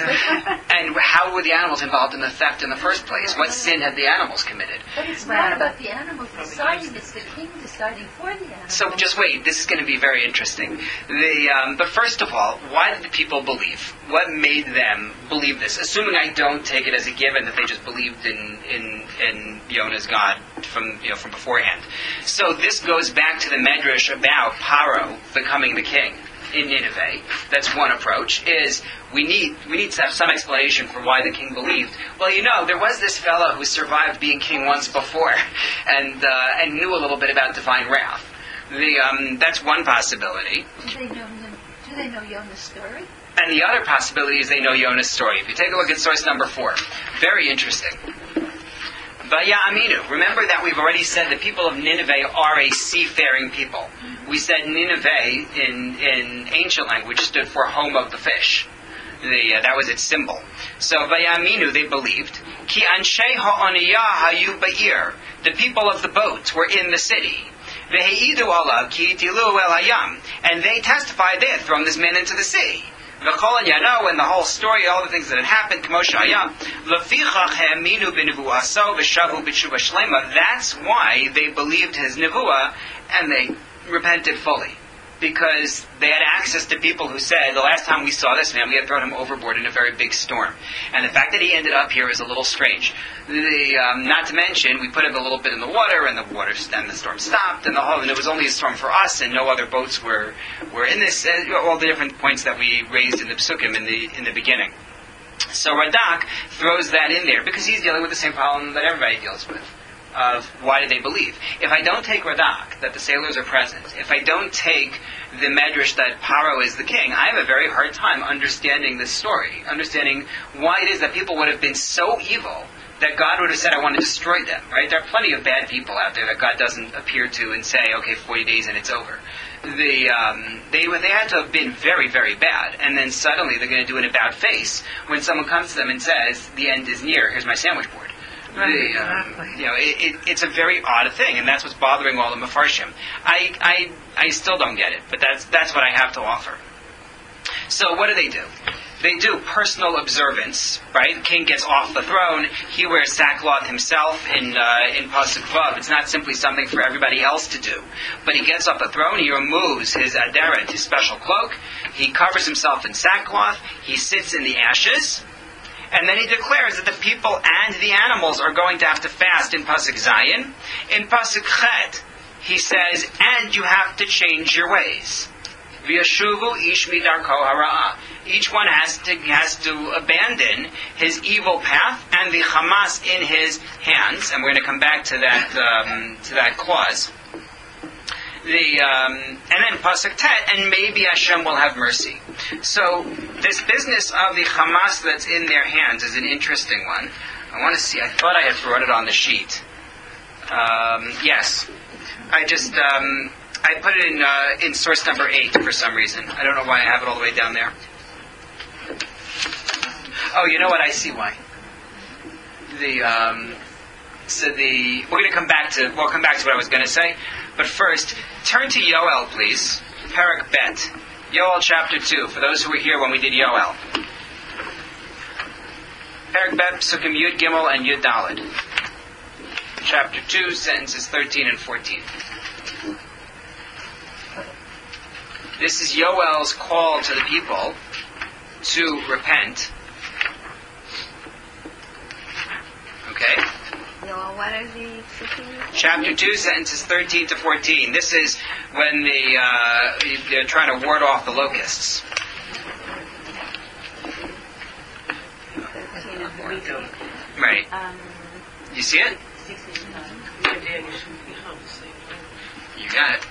S1: And how were the animals involved in the theft in the first place? What sin had the animals committed?
S8: But it's not about the animals deciding, it's the king deciding for the animals.
S1: So just wait. This is going to be very interesting. The um, but first of all, why did the people believe? What made them believe this? Assuming I don't take it as a given that they just believed in in in Yonah's God from you know from beforehand. So this goes back to the medrash about Paro becoming the king in Nineveh. That's one approach. Is we need we need to have some explanation for why the king believed. Well, you know, there was this fellow who survived being king once before, and uh, and knew a little bit about divine wrath. The um, that's one possibility.
S8: Do they know, do they know Yonah's story?
S1: And the other possibility is they know Yonah's story. If you take a look at source number four, very interesting. Vayaminu. Remember that we've already said the people of Nineveh are a seafaring people. We said Nineveh in, in ancient language stood for home of the fish. The, uh, that was its symbol. So Vayaminu, they believed. Ki anshei ha'oniyah hayu ba'ir. The people of the boats were in the city. Veheidu alav ki tilu el hayam. And they testified they had thrown this man into the sea. V'chol yano, and the whole story, all the things that had happened, k'moshe hayam, lefichach ha'aminu b'nevuaso v'shavu b'tshuva shlema. That's why they believed his nevuah, and they repented fully. Because they had access to people who said, the last time we saw this man, we had thrown him overboard in a very big storm. And the fact that he ended up here is a little strange. The, um, not to mention, we put him a little bit in the water, and the water, and the storm stopped, and the whole, and it was only a storm for us, and no other boats were, were in this, uh, all the different points that we raised in the psukim in the, in the beginning. So Radak throws that in there, because he's dealing with the same problem that everybody deals with. Of why did they believe? If I don't take Radak, that the sailors are present, if I don't take the medrash that Paro is the king, I have a very hard time understanding this story, understanding why it is that people would have been so evil that God would have said, I want to destroy them, right? There are plenty of bad people out there that God doesn't appear to and say, okay, forty days and it's over. The, um, they, they had to have been very, very bad, and then suddenly they're going to do an about face when someone comes to them and says, the end is near, here's my sandwich board. The, um, you know, it, it, it's a very odd thing, and that's what's bothering all the Mefarshim. I, I, I still don't get it, but that's that's what I have to offer. So what do they do? They do personal observance, right? The king gets off the throne. He wears sackcloth himself in uh, in Pasuk Vav. It's not simply something for everybody else to do. But he gets off the throne. He removes his aderet, his special cloak. He covers himself in sackcloth. He sits in the ashes. And then he declares that the people and the animals are going to have to fast in Pasuk Zayin. In Pasuk Chet, he says, and you have to change your ways. V'yashuvu ish midarko hara'ah. Each one has to has to abandon his evil path and the Hamas in his hands. And we're going to come back to that um, to that clause. The um, and then pasuk tet, and maybe Hashem will have mercy. So this business of the Hamas that's in their hands is an interesting one. I want to see. I thought I had brought it on the sheet. Um, yes, I just um, I put it in uh, in source number eight for some reason. I don't know why I have it all the way down there. Oh, you know what? I see why. The um, so the we're going to come back to we'll come back to what I was going to say, but first turn to Yoel, please. Parak Bet, Yoel chapter two. For those who were here when we did Yoel, Parak Bet, Psukim Yud Gimel and Yud Daled, chapter two, sentences thirteen and fourteen. This is Yoel's call to the people to repent. Okay?
S3: Yoel, what is he speaking?
S1: Chapter two, sentences thirteen to fourteen. This is when the uh, they're trying to ward off the locusts.
S3: thirteen and fourteen.
S1: Right.
S3: Um,
S1: You see it? You got it.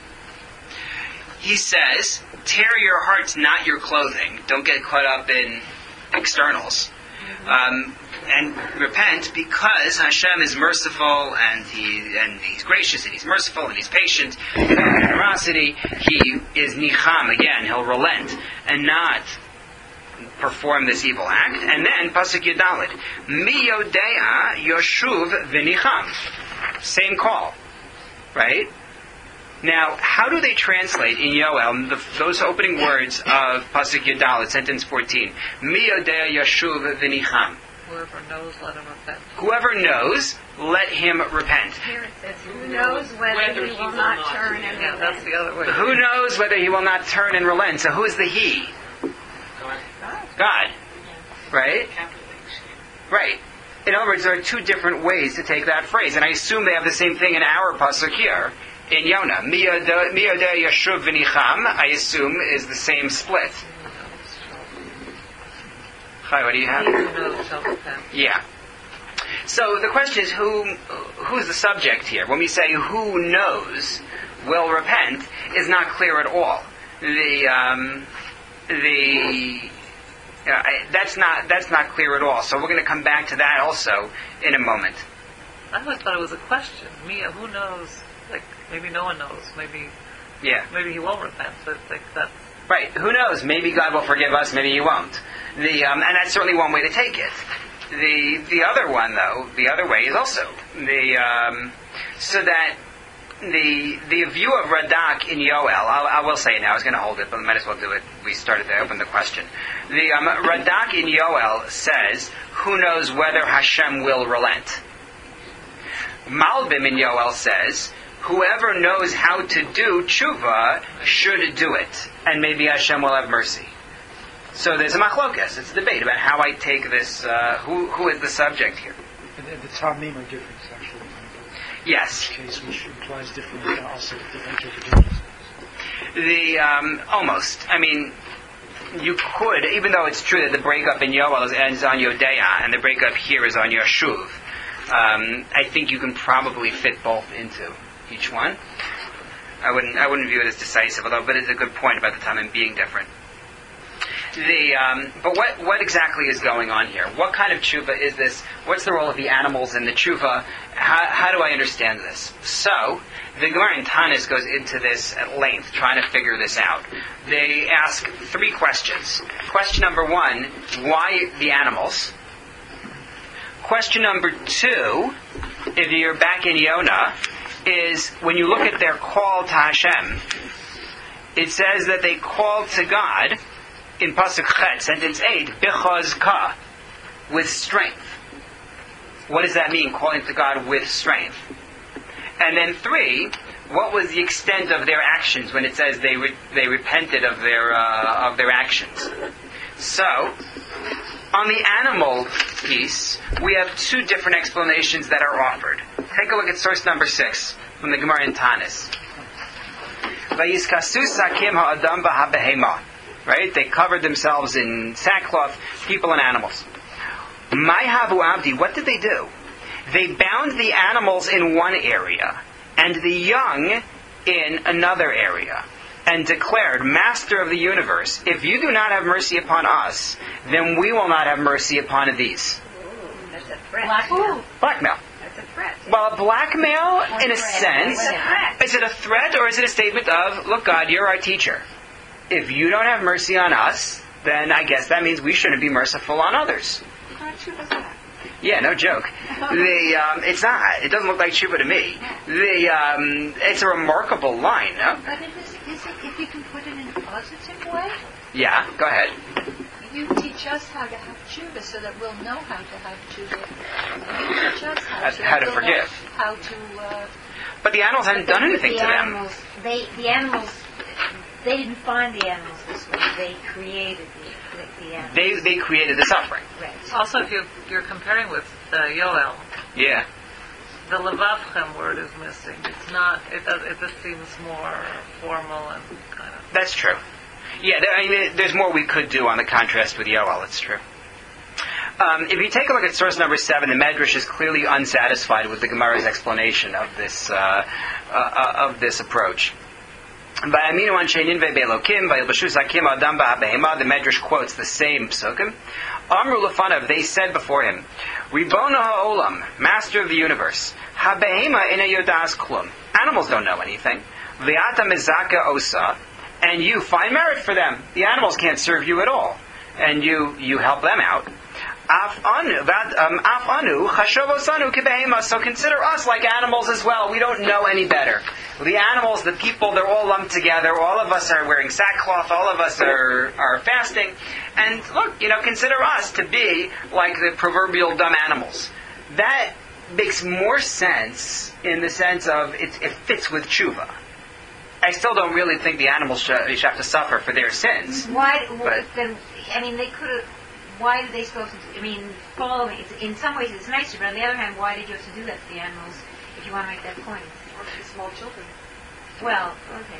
S1: He says, tear your hearts, not your clothing. Don't get caught up in externals. Um, and repent because Hashem is merciful and he and he's gracious and he's merciful and he's patient. And generosity, he is nicham, again, he'll relent and not perform this evil act. And then pasuk Yudalid, mi yodea yoshuv v'nicham. Same call, right? Now, how do they translate in Yoel the, those opening words of pasuk Yudalid, sentence fourteen? Mi yodea yoshuv v'nicham.
S6: Whoever knows, let him repent.
S1: Whoever knows, let him repent.
S3: here it says, who knows whether,
S7: Whether
S3: he
S7: he
S3: will
S7: will
S3: not
S7: not
S3: turn and
S6: Yeah, that's
S3: relent.
S6: the other way.
S1: Who knows whether he will not turn and relent? So who is the he? God. Right? Right. In other words, there are two different ways to take that phrase. And I assume they have the same thing in our pasuk here, in Yonah. Miyodeh yashuv v'nicham, I assume, is the same split. Chai, what do you have?
S6: He who knows shall repent.
S1: Yeah. So the question is, who who's the subject here? When we say who knows will repent, is not clear at all. The um, the uh, I- that's not that's not clear at all. So we're going to come back to that also in a moment.
S6: I always thought it was a question. Me, who knows? Like, maybe no one knows. Maybe
S1: Yeah.
S6: maybe he won't repent. But like that's
S1: Right. Who knows? Maybe God will forgive us. Maybe He won't. The um, and that's certainly one way to take it. The the other one, though, the other way is also the um, so that the the view of Radak in Yoel. I'll, I will say it now. I was going to hold it, but I might as well do it. We started to open the question. The um, Radak in Yoel says, "Who knows whether Hashem will relent?" Malbim in Yoel says, "Whoever knows how to do tshuva should do it, and maybe Hashem will have mercy." So there's a machlokas. It's a debate about how I take this. Uh, who who is the subject here?
S5: And the, the tamim are different, actually.
S1: Yes.
S5: In this case, which implies different, uh, also different interpretations.
S1: The um, almost. I mean, you could, even though it's true that the breakup in Yoel ends on Yodeah, and the breakup here is on Yashuv. Um, I think you can probably fit both into each one. I wouldn't. I wouldn't view it as decisive, although, but it's a good point about the timing being different. The um, but what what exactly is going on here? What kind of tshuva is this? What's the role of the animals in the tshuva? How, how do I understand this? So the Gemara in Tanis goes into this at length, trying to figure this out. They ask three questions. Question number one: why the animals? Question number two, if you're back in Yonah, is when you look at their call to Hashem, it says that they called to God in Pasuk Chet, sentence eight, Bichaz Ka, with strength. What does that mean, calling to God with strength? And then three, what was the extent of their actions when it says they re- they repented of their uh, of their actions? So, on the animal piece, we have two different explanations that are offered. Take a look at source number six from the Gemara in Tanis. Vayiskasu sakim ha'adam v'habehema. Right? They covered themselves in sackcloth, people and animals. Mai havu abdi, what did they do? They bound the animals in one area and the young in another area, and declared, Master of the universe, if you do not have mercy upon us, then we will not have mercy upon these.
S4: That's a threat.
S8: Blackmail.
S1: Blackmail.
S4: That's a threat.
S1: Well, blackmail, in a sense,
S4: It's a threat.
S1: is it a threat or is it a statement of, look, God, you're our teacher. If you don't have mercy on us, then I guess that means we shouldn't be merciful on others.
S2: How true was that?
S1: Yeah, no joke. The um, it's not. It doesn't look like Tshuva to me. The um, it's a remarkable line, no?
S8: But it is, is it, if you can put it in a positive way,
S1: Yeah, go ahead.
S8: you teach us how to have tshuva so that we'll know how to have tshuva. You teach us how,
S1: How-
S8: to,
S1: how to
S8: we'll
S1: forgive.
S8: know How to, uh,
S1: But the animals hadn't done anything
S4: the
S1: to them.
S4: animals, They, the animals, they didn't find the animals this way. They created the, the, the animals.
S1: They they created the suffering.
S4: Right.
S6: Also, if you, you're comparing with uh, Yoel,
S1: Yeah.
S6: the levavchem word is missing. It's not. It does. It just seems more formal and kind of.
S1: That's true. Yeah, there, I mean, there's more we could do on the contrast with Yoel. It's true. Um, if you take a look at source number seven, the Medrash is clearly unsatisfied with the Gemara's explanation of this uh, uh, of this approach. The Medrash quotes the same psukim. Amru lefanav, they said before him, Ribona ha'olam, Master of the universe, habehema ina yodas klum. Animals don't know anything. V'ata mezaka osa, and you find merit for them. The animals can't serve you at all, and you you help them out. Af anu, um, af anu, chashovosanu kibehema. So consider us like animals as well. We don't know any better. The animals, the people, they're all lumped together. All of us are wearing sackcloth. All of us are are fasting. And look, you know, consider us to be like the proverbial dumb animals. That makes more sense in the sense of it, it fits with tshuva. I still don't really think the animals should, should have to suffer for their sins.
S4: Why?
S1: But-
S4: Then, I mean, they could have. Why did they supposed to? I mean, following. It's, in some ways, it's nicer, but on the other hand, why did you have to do that to the animals? If you want to make that point.
S2: Or to the small children.
S4: Well, okay.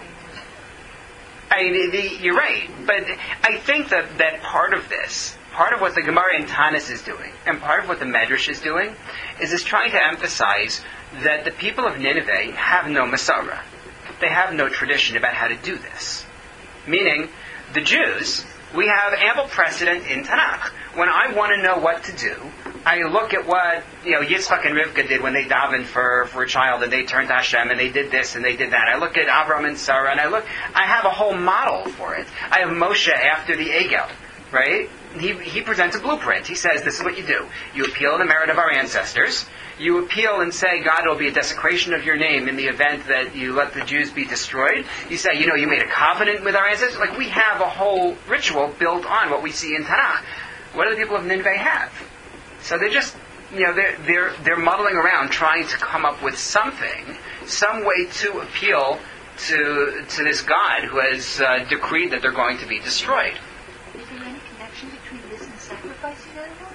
S4: I mean,
S1: I mean, the, you're right, but I think that, that part of this, part of what the Gemara in Tanis is doing, and part of what the Medrash is doing, is is trying to emphasize that the people of Nineveh have no Masara. They have no tradition about how to do this. Meaning, the Jews, we have ample precedent in Tanakh. When I want to know what to do, I look at what, you know, Yitzchak and Rivka did when they davened for, for a child, and they turned to Hashem, and they did this and they did that. I look at Avram and Sarah, and I look, I have a whole model for it. I have Moshe after the Egel, right? He, he presents a blueprint. He says, this is what you do. You appeal the merit of our ancestors. You appeal and say, God, it will be a desecration of your name in the event that you let the Jews be destroyed. You say, you know, you made a covenant with our ancestors. Like, we have a whole ritual built on what we see in Tanakh. What do the people of Nineveh have? So they're just, you know, they're, they're, they're muddling around trying to come up with something, some way to appeal to, to this God who has uh, decreed that they're going to be destroyed.
S8: is there any connection between this and sacrificing animals?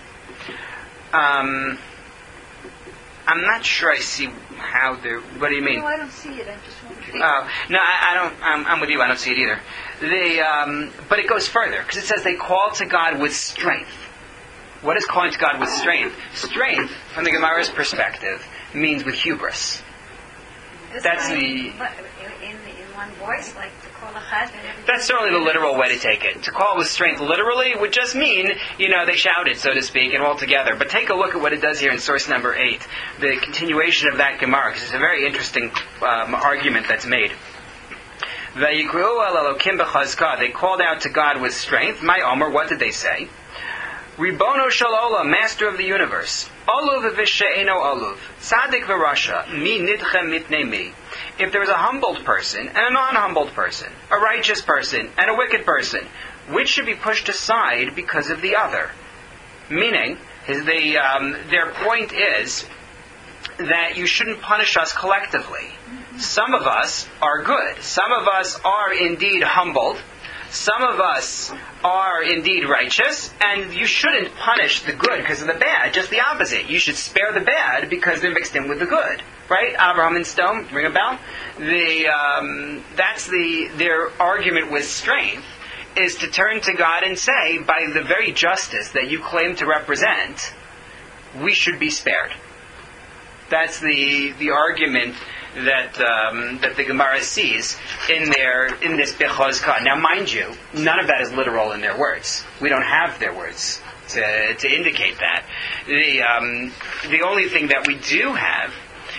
S1: Um... I'm not sure I see how they're... What do you mean?
S8: No, I don't see it. I'm just wondering.
S1: Oh, no, I, I don't... I'm, I'm with you. I don't see it either. They, um, but it goes further, because it says they call to God with strength. What is calling to God with strength? Strength, from the Gemara's perspective, means with hubris.
S4: This
S1: That's
S4: kind,
S1: the-
S4: but in, in one voice, like to call a chad. and everything.
S1: That's certainly the literal way to take it. To call with strength literally would just mean, you know, they shouted, so to speak, and all together. But take a look at what it does here in source number eight, the continuation of that Gemara, because it's a very interesting um, argument that's made. They called out to God with strength. My Omer, what did they say? Ribono shel olam, Master of the universe. Oluv v'she'eno oluv. Tzadik v'rasha. Mi nidchem mitnei mi. If there is a humbled person and a non-humbled person, a righteous person and a wicked person, which should be pushed aside because of the other? Meaning, his, the, um, their point is that you shouldn't punish us collectively. Some of us are good. Some of us are indeed humbled. some of us are indeed righteous, and you shouldn't punish the good because of the bad. Just the opposite. You should spare the bad because they're mixed in with the good. Right? Abraham and Stone, ring a bell? The, um, that's the, their argument with strength, is to turn to God and say, by the very justice that you claim to represent, we should be spared. That's the the argument that um, that the Gemara sees in their in this Bechozka. Now, mind you, none of that is literal in their words. We don't have their words to to indicate that. The um, the only thing that we do have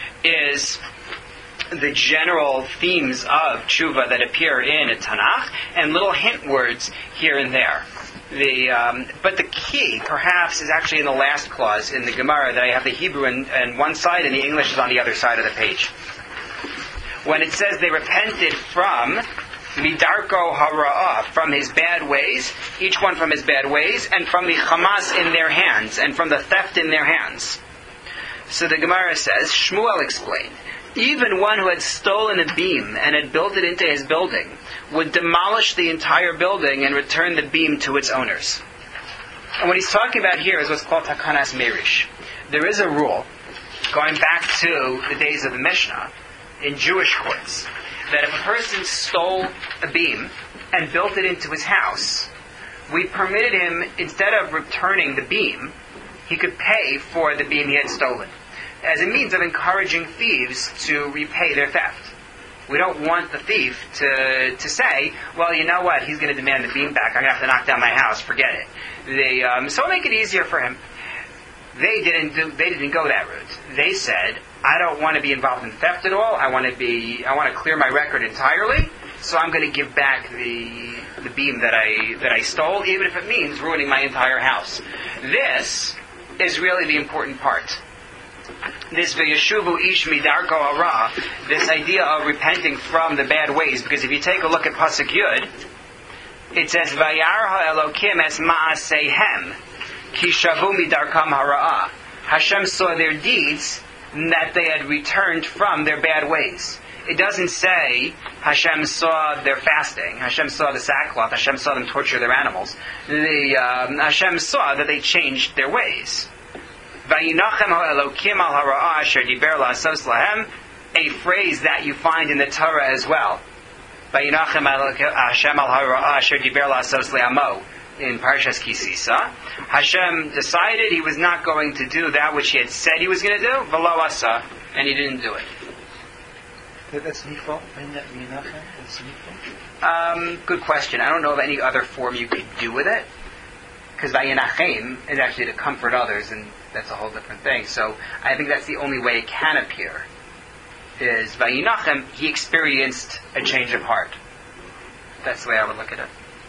S1: is the general themes of tshuva that appear in a Tanakh and little hint words here and there. The, um, but the key, perhaps, is actually in the last clause in the Gemara that I have the Hebrew on, on one side and the English is on the other side of the page. When it says they repented from midarko hara'ah, from his bad ways, each one from his bad ways, and from the chamas in their hands, and from the theft in their hands. So the Gemara says, Shmuel explained, even one who had stolen a beam and had built it into his building would demolish the entire building and return the beam to its owners. And what he's talking about here is what's called takanas merish. There is a rule, going back to the days of the Mishnah, in Jewish courts, that if a person stole a beam and built it into his house, we permitted him, instead of returning the beam, he could pay for the beam he had stolen, as a means of encouraging thieves to repay their theft. We don't want the thief to to say, well, you know what, he's going to demand the beam back. I'm going to have to knock down my house. Forget it. They, um, so make it easier for him. They didn't do. They didn't go that route. They said, I don't want to be involved in theft at all. I want to be. I want to clear my record entirely. So I'm going to give back the the beam that I that I stole, even if it means ruining my entire house. This is really the important part. This v'yeshuvu ish midarko hara, this idea of repenting from the bad ways, because if you take a look at Pasuk Yud, it says vayar ha'elokim es ma'aseihem ki shavu midarkam hara'ah. Hashem saw their deeds, that they had returned from their bad ways. It doesn't say Hashem saw their fasting, Hashem saw the sackcloth, Hashem saw them torture their animals. The um, Hashem saw that they changed their ways. Vayinachem ha'elokim al hara'ah asher diber la'asos lahem, a phrase that you find in the Torah as well. Vayinachem Hashem al hara'ah asher diber la'asos le'amo, in Parshas Kisisa. Hashem decided he was not going to do that which he had said he was going to do, v'lo asa, and he didn't do it.
S5: That's Nifal? That's Nifal?
S1: Um, good question. I don't know of any other form you could do with it. Because Vayinachem is actually to comfort others, and that's a whole different thing. So I think that's the only way it can appear. Is Vayinachem, he experienced a change of heart. That's the way I would look at it.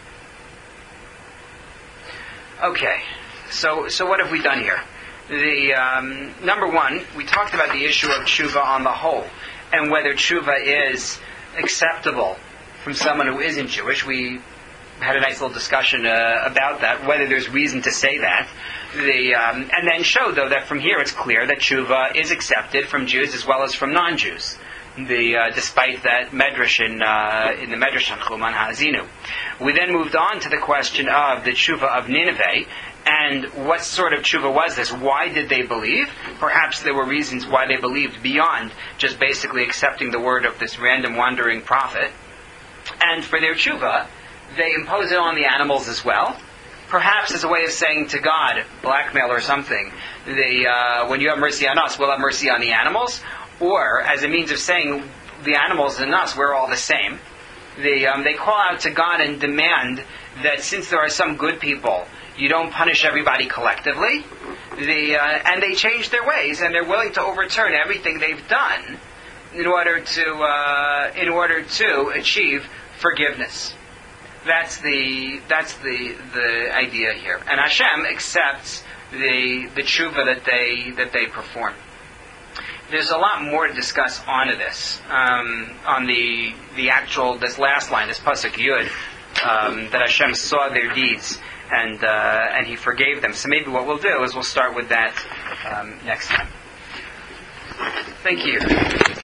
S1: Okay, so so what have we done here? The um, number one, we talked about the issue of tshuva on the whole, and whether tshuva is acceptable from someone who isn't Jewish. We had a nice little discussion uh, about that, whether there's reason to say that. The um, and then showed, though, that from here it's clear that tshuva is accepted from Jews as well as from non-Jews. The uh, despite that medrash in uh, in the medrash on Chuman Ha'azinu. We then moved on to the question of the tshuva of Nineveh, and what sort of tshuva was this? Why did they believe? Perhaps there were reasons why they believed beyond just basically accepting the word of this random wandering prophet. And for their tshuva, they impose it on the animals as well. Perhaps as a way of saying to God, blackmail or something, the, uh, when you have mercy on us, we'll have mercy on the animals. Or as a means of saying, the animals and us, we're all the same. They, um, they call out to God and demand that since there are some good people, you don't punish everybody collectively. The, uh, and they change their ways, and they're willing to overturn everything they've done in order to uh, in order to achieve forgiveness. That's the that's the the idea here. And Hashem accepts the the tshuva that they that they perform. There's a lot more to discuss onto this, um, on the the actual, this last line, this Pasuk Yud, um, that Hashem saw their deeds and uh, and He forgave them. So maybe what we'll do is we'll start with that um, next time. Thank you.